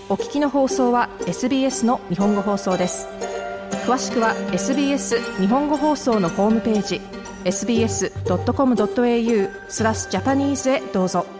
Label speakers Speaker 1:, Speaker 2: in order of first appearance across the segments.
Speaker 1: お聞きの放送は SBS の日本語放送です。詳しくは SBS 日本語放送のホームページ sbs.com.au/Japanese へどうぞ。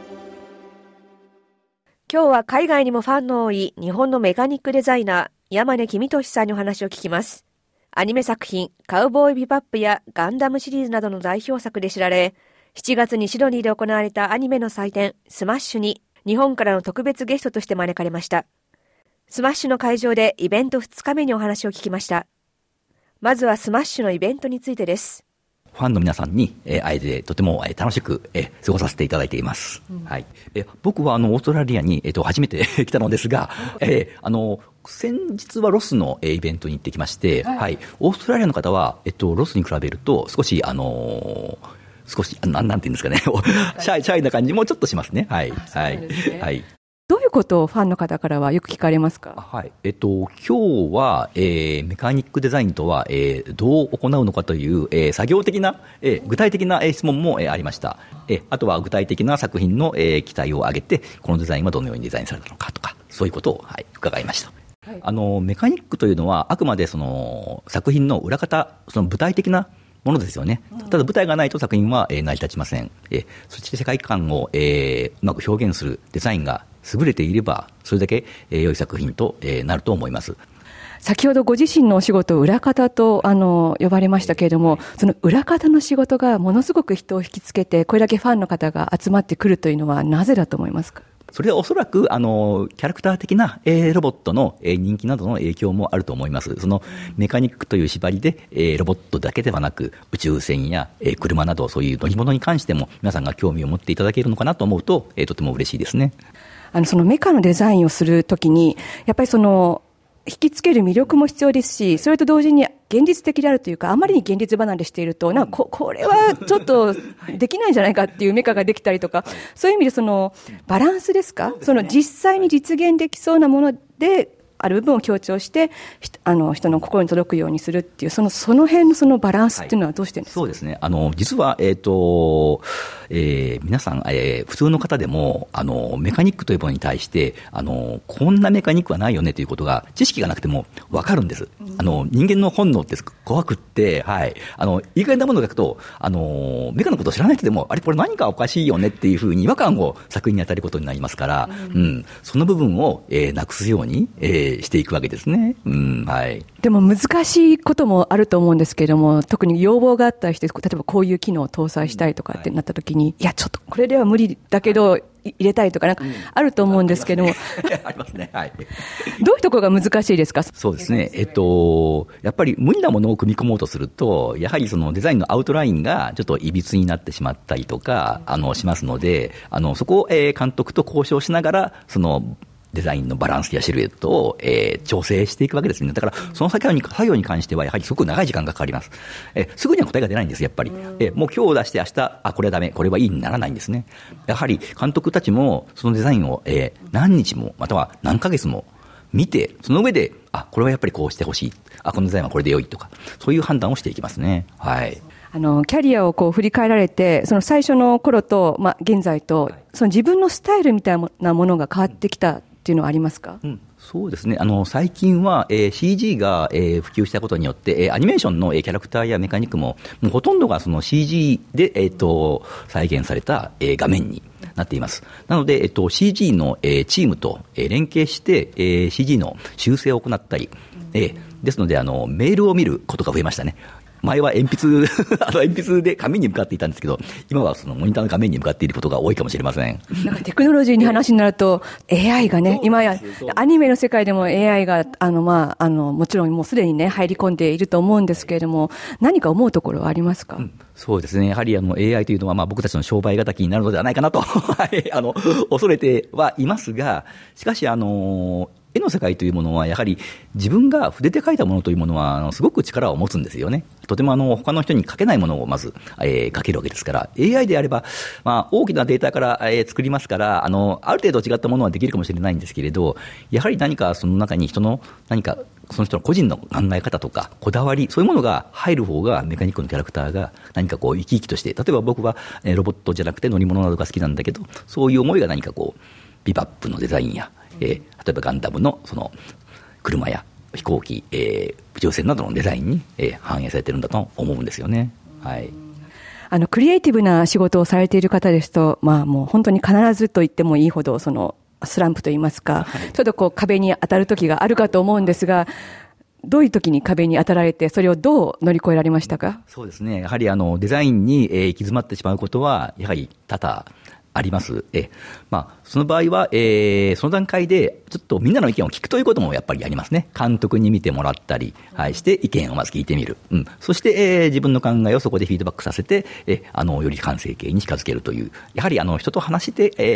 Speaker 2: 今日は海外にもファンの多い日本のメカニックデザイナー山根公俊さんにお話を聞きます。アニメ作品カウボーイビバップやガンダムシリーズなどの代表作で知られ、7月にシドニーで行われたアニメの祭典スマッシュに日本からの特別ゲストとして招かれました。スマッシュの会場でイベント2日目にお話を聞きました。まずはスマッシュのイベントについてです。
Speaker 3: ファンの皆さんに会えてとても楽しく過ごさせていただいています。はい、僕はオーストラリアに初めて来たのですが、先日はロスのイベントに行ってきまして、はい、オーストラリアの方はロスに比べると少しなんていうんですかねシャイな感じもちょっとしますね。はい、はい、はい。
Speaker 2: どういうことをファンの方からはよく聞かれますか？
Speaker 3: はい。今日は、メカニックデザインとは、どう行うのかという、作業的な、具体的な、質問も、ありました。あとは具体的な作品の、期待を上げて、このデザインはどのようにデザインされたのかとか、そういうことを、はい、伺いました。はい、メカニックというのは、あくまでその作品の裏方、その具体的なものですよね。ただ舞台がないと作品は、成り立ちません。そして世界観を、うまく表現するデザインが優れていればそれだけ、良い作品と、なると思います。
Speaker 2: 先ほどご自身のお仕事を裏方と呼ばれましたけれども、その裏方の仕事がものすごく人を引きつけてこれだけファンの方が集まってくるというのはなぜだと思いますか？
Speaker 3: それはおそらくキャラクター的な、ロボットの、人気などの影響もあると思います。そのメカニックという縛りで、ロボットだけではなく宇宙船や、車などそういう乗り物に関しても皆さんが興味を持っていただけるのかなと思うと、とても嬉しいですね。
Speaker 2: そのメカのデザインをするときにやっぱりその引きつける魅力も必要ですし、それと同時に現実的であるというか、あまりに現実離れしているとこれはちょっとできないんじゃないかっていうメカができたりとか、そういう意味でそのバランスですか、その実際に実現できそうなものである部分を強調して人の心に届くようにするっていうその辺のそのバランスっていうのはどうしてるんですか？
Speaker 3: そうですね。実は、皆さん、普通の方でもメカニックというものに対してこんなメカニックはないよねということが知識がなくても分かるんです。人間の本能って怖くって、はい、いい加減なものを書くとメカのことを知らない人でもあれこれ何かおかしいよねっていうふうに違和感を作品に与えることになりますから、その部分を、なくすように、していくわけですね。はい。
Speaker 2: でも難しいこともあると思うんですけれども、特に要望があったりして、例えばこういう機能を搭載したいとかってなった時に、いやちょっとこれでは無理だけど入れたいとかあると思うんですけども、
Speaker 3: ありますね。はい。
Speaker 2: どういうところが難しいですか？
Speaker 3: そうですね。やっぱり無理なものを組み込もうとすると、やはりそのデザインのアウトラインがちょっといびつになってしまったりとかしますので、そこを、監督と交渉しながらそのデザインのバランスやシルエットを、調整していくわけですね。だからその作業に関してはやはりすごく長い時間がかかります。すぐには答えが出ないんです。やっぱり、もう今日出して明日これはダメこれはいいにならないんですね。やはり監督たちもそのデザインを、何日もまたは何ヶ月も見て、その上でこれはやっぱりこうしてほしい、このデザインはこれで良いとか、そういう判断をしていきますね。はい。
Speaker 2: キャリアを振り返られて、その最初の頃と、現在と、その自分のスタイルみたいなものが変わってきたっていうのはありますか？
Speaker 3: そうですね。最近は、CG が、普及したことによって、アニメーションの、キャラクターやメカニックもほとんどがその CG で、再現された、画面になっています。なので、CG の、チームと、連携して、CG の修正を行ったり、ですのでメールを見ることが増えましたね。前は鉛筆で紙に向かっていたんですけど、今はそのモニターの画面に向かっていることが多いかもしれません。
Speaker 2: なんかテクノロジーに話になると AI がね、今やアニメの世界でも AI がもちろんもうすでにね入り込んでいると思うんですけれども、何か思うところはありますか？
Speaker 3: そうですね。やはりAI というのは僕たちの商売敵になるのではないかなと恐れてはいますが、しかし絵の世界というものはやはり自分が筆で描いたものというものはすごく力を持つんですよね。とても他の人に描けないものをまず、描けるわけですから、 AI であれば、大きなデータから、作りますから、ある程度違ったものはできるかもしれないんですけれど、やはり何かその中に人の何かその人の個人の考え方とかこだわり、そういうものが入る方がメカニックのキャラクターが何か生き生きとして、例えば僕はロボットじゃなくて乗り物などが好きなんだけど、そういう思いが何かビバップのデザインや例えばガンダムのその車や飛行機、宇宙船などのデザインに、反映されているんだと思うんですよね。はい。
Speaker 2: クリエイティブな仕事をされている方ですと、もう本当に必ずと言ってもいいほど、そのスランプといいますか、ちょっとこう壁に当たる時があるかと思うんですが、どういう時に壁に当たられて、それをどう乗り越えられましたか？
Speaker 3: そうですね。やはりデザインに、行き詰まってしまうことは、やはり多々あります。その場合は、その段階でちょっとみんなの意見を聞くということもやっぱりありますね。監督に見てもらったり、して意見をまず聞いてみる。そして、自分の考えをそこでフィードバックさせて、より完成形に近づけるという、やはり人と話して、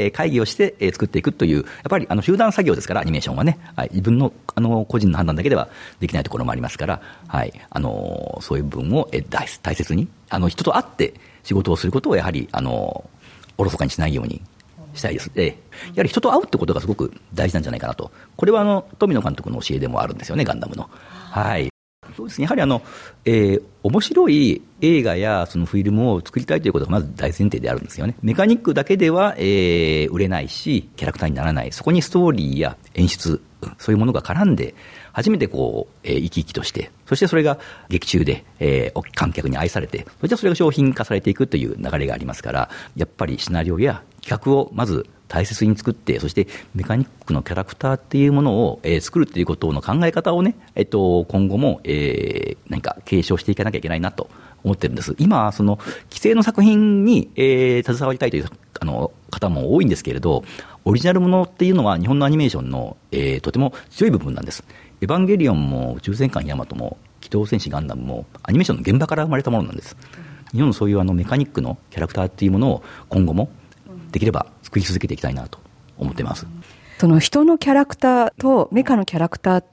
Speaker 3: 会議をして、作っていくという、やっぱり集団作業ですから、アニメーションはね、自分の個人の判断だけではできないところもありますから、そういう部分を、大切に人と会って仕事をすることをやはりおろそかにしないようにしたいです。やはり人と会うってことがすごく大事なんじゃないかなと。これは富野監督の教えでもあるんですよね、ガンダムの。そうですね。やはり面白い映画やそのフィルムを作りたいということがまず大前提であるんですよね。メカニックだけでは、売れないし、キャラクターにならない。そこにストーリーや演出、そういうものが絡んで、初めてこう、生き生きとして、そしてそれが劇中で、観客に愛されて、そしてそれが商品化されていくという流れがありますから、やっぱりシナリオや企画をまず大切に作って、そしてメカニックのキャラクターっていうものを、作るっていうことの考え方をね、今後も、何か継承していかなきゃいけないなと思ってるんです。今、その既成の作品に、携わりたいという方も多いんですけれど、オリジナルものっていうのは日本のアニメーションの、とても強い部分なんです。エヴァンゲリオンも宇宙戦艦ヤマトも機動戦士ガンダムもアニメーションの現場から生まれたものなんです。日本のそういうメカニックのキャラクターっていうものを今後もできれば作り続けていきたいなと思っています。
Speaker 2: その人のキャラクターとメカのキャラクターって、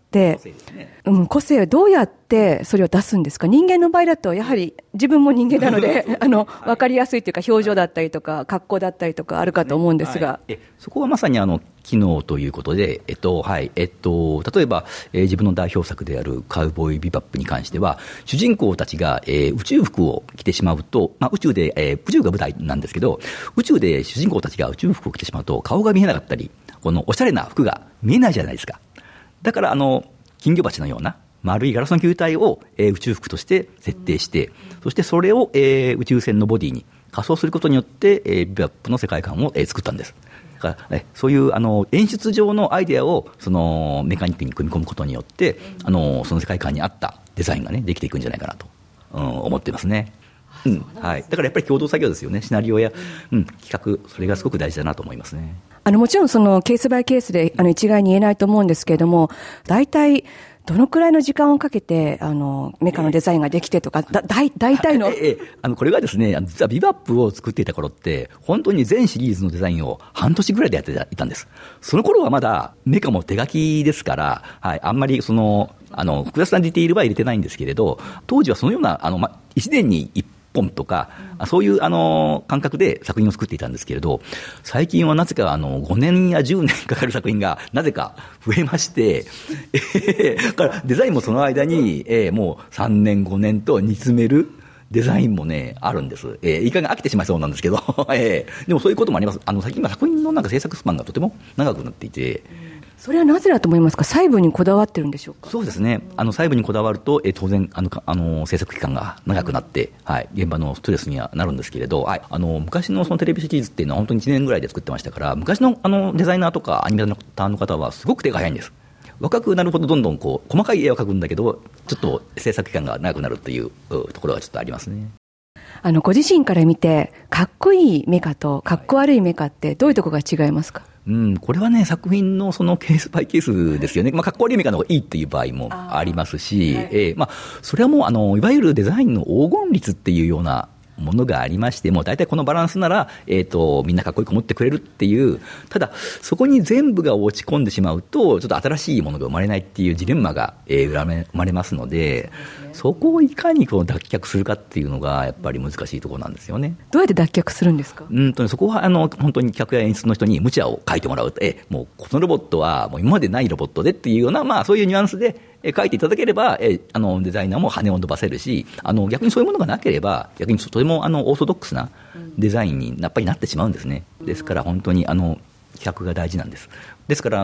Speaker 2: 個性をどうやってそれを出すんですか？人間の場合だとやはり自分も人間なので分かりやすいというか、表情だったりとか格好だったりとかあるかと思うんですが、
Speaker 3: そこはまさに機能ということで、例えば、自分の代表作であるカウボーイビバップに関しては、主人公たちが、宇宙服を着てしまうと、宇宙が舞台なんですけど、宇宙で主人公たちが宇宙服を着てしまうと顔が見えなかったり、このおしゃれな服が見えないじゃないですか。だから金魚鉢のような丸いガラスの球体を、宇宙服として設定して、そしてそれを、宇宙船のボディに仮装することによって、ビバップの世界観を、作ったんです。だから、そういう演出上のアイデアをそのメカニックに組み込むことによって、その世界観に合ったデザインがねできていくんじゃないかなと、思ってますね。だからやっぱり共同作業ですよね。シナリオや、企画、それがすごく大事だなと思いますね。
Speaker 2: もちろんそのケースバイケースで一概に言えないと思うんですけれども、大体どのくらいの時間をかけてメカのデザインができてとか、大体の
Speaker 3: これがですね、実はビバップを作っていた頃って本当に全シリーズのデザインを半年ぐらいでやっていたんです。その頃はまだメカも手書きですから、あんまり複雑なディティールは入れてないんですけれど、当時はそのような1年に1本とか、そういう感覚で作品を作っていたんですけれど、最近はなぜか5年や10年かかる作品がなぜか増えまして、だからデザインもその間に、もう3年5年と煮詰めるデザインもねあるんです。いい加減飽きてしまいそうなんですけど、でもそういうこともあります。最近は作品の制作スパンがとても長くなっていて、
Speaker 2: それはなぜだと思いますか？細部にこだわってるんでしょうか？
Speaker 3: そうですね。細部にこだわると、当然制作期間が長くなって、現場のストレスにはなるんですけれど、昔のそのテレビシリーズっていうのは本当に1年ぐらいで作ってましたから、昔のデザイナーとかアニメーターの方はすごく手が早いんです。若くなるほどどんどん細かい絵を描くんだけど、ちょっと制作期間が長くなるというところがちょっとありますね。
Speaker 2: ご自身から見てかっこいいメカとかっこ悪いメカってどういうところが違いますか？
Speaker 3: これはね、作品のそのケースバイケースですよね。かっこ悪いメカの方がいいっていう場合もありますし、それはもういわゆるデザインの黄金率っていうようなものがありまして、もう大体このバランスなら、みんなかっこよく思ってくれるっていう、ただそこに全部が落ち込んでしまうとちょっと新しいものが生まれないっていうジレンマが、生まれますので、そこをいかに脱却するかっていうのがやっぱり難しいところなんですよね。
Speaker 2: どうやって脱却するんですか？
Speaker 3: そこは本当に客や演出の人に無茶を書いてもらうと、もうこのロボットはもう今までないロボットでっていうような、そういうニュアンスで書いていただければ、デザイナーも羽を伸ばせるし、逆にそういうものがなければ逆にとてもオーソドックスなデザインにやっぱりなってしまうんですね。ですから本当に企画が大事なんです。ですから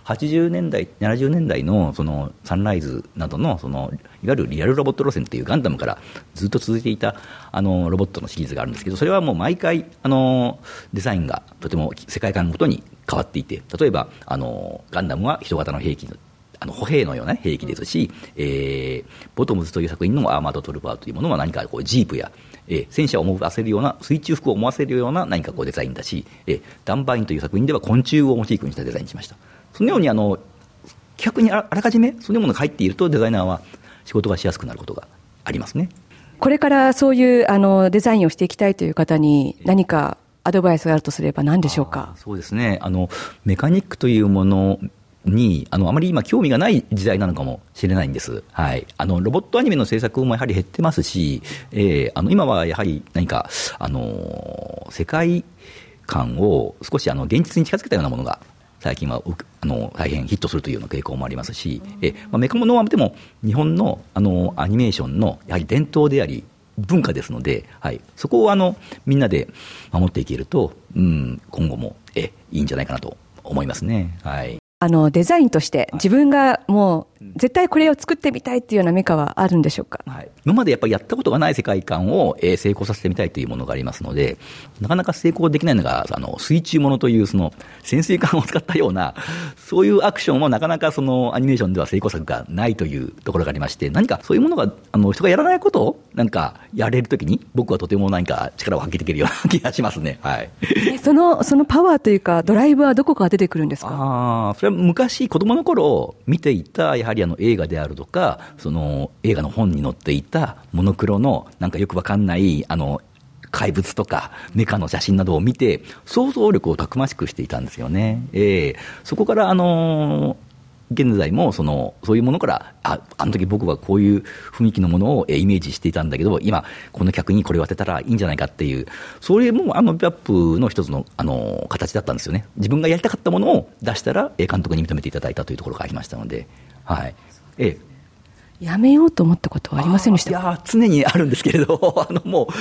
Speaker 3: 80年代70年代のそのサンライズなどのそのいわゆるリアルロボット路線というガンダムからずっと続いていたロボットのシリーズがあるんですけど、それはもう毎回デザインがとても世界観ごとに変わっていて、例えばガンダムは人型の兵器の歩兵のような兵器ですし、ボトムズという作品のアーマードトルバーというものは何かこうジープや、戦車を思わせるような水中服を思わせるような何かこうデザインだし、ダンバインという作品では昆虫をモチーフにしたデザインにしました。そのように企画にあらかじめそういうものが入っているとデザイナーは仕事がしやすくなることがありますね。
Speaker 2: これからそういうデザインをしていきたいという方に何かアドバイスがあるとすれば何でしょうか。
Speaker 3: そうですね、メカニックというものにあまり今興味がない時代なのかもしれないんです、はい、ロボットアニメの制作もやはり減ってますし、今はやはり何か世界観を少し現実に近づけたようなものが最近は大変ヒットするというような傾向もありますし、メカモノはでも日本のアニメーションのやはり伝統であり文化ですので、はい、そこをみんなで守っていけると、今後もいいんじゃないかなと思いますね。はい、
Speaker 2: デザインとして自分がもう絶対これを作ってみたいっていうようなメカはあるんでしょうか。
Speaker 3: はい、今までやっぱりやったことがない世界観を成功させてみたいというものがありますので、なかなか成功できないのが水中ものというその潜水艦を使ったようなそういうアクションはなかなかそのアニメーションでは成功作がないというところがありまして、何かそういうものが人がやらないことをなんかやれるときに僕はとても何か力を発揮できるような気がしますね。はい、
Speaker 2: そのパワーというかドライブはどこから出てくるんですか。
Speaker 3: それは昔子供の頃見ていたやはり映画であるとか、その映画の本に載っていたモノクロのなんかよくわかんない怪物とかメカの写真などを見て想像力をたくましくしていたんですよね。そこから現在もそういうものからあの時僕はこういう雰囲気のものをイメージしていたんだけど、今この客にこれを当てたらいいんじゃないかっていう、それもビャップの一つの形だったんですよね。自分がやりたかったものを出したら監督に認めていただいたというところがありましたので、はい、
Speaker 2: やめようと思ったことはありませんでしたか。
Speaker 3: いや常にあるんですけれどもう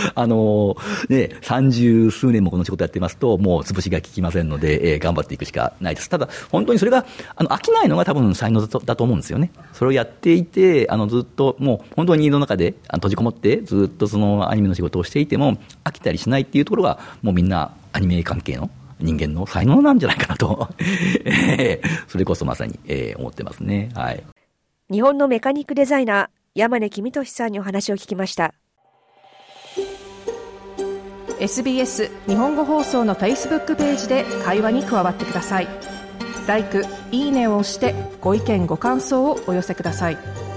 Speaker 3: 30数年もこの仕事やってますともう潰しが効きませんので、頑張っていくしかないです。ただ本当にそれが飽きないのが多分才能だと思うんですよね。それをやっていてずっともう本当に家の中で閉じこもってずっとそのアニメの仕事をしていても飽きたりしないっていうところがもうみんなアニメ関係の人間の才能なんじゃないかなとそれこそまさに、思ってますね。はい、
Speaker 4: 日本のメカニックデザイナー山根公俊さんにお話を聞きました。
Speaker 1: SBS 日本語放送の Facebook ページで会話に加わってください。LIKE、いいねを押してご意見ご感想をお寄せください。